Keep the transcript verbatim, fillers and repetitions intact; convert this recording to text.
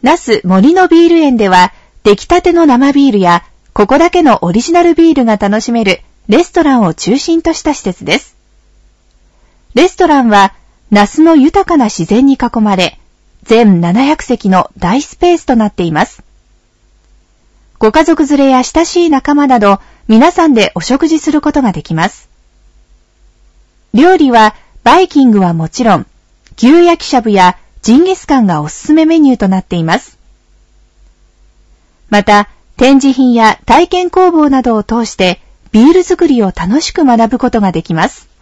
那須森のビール園では、出来たての生ビールや、ここだけのオリジナルビールが楽しめるレストランを中心とした施設です。レストランは、那須の豊かな自然に囲まれ、全ななひゃくせきの大スペースとなっています。ご家族連れや親しい仲間など、皆さんでお食事することができます。料理は、バイキングはもちろん、牛焼きしゃぶやジンギスカンがおすすめメニューとなっています。また、展示品や体験工房などを通して、ビール作りを楽しく学ぶことができます。